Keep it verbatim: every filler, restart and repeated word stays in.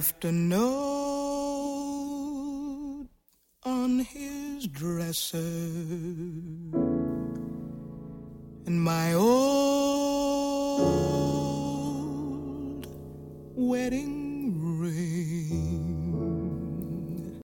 left a note on his dresser, and my old wedding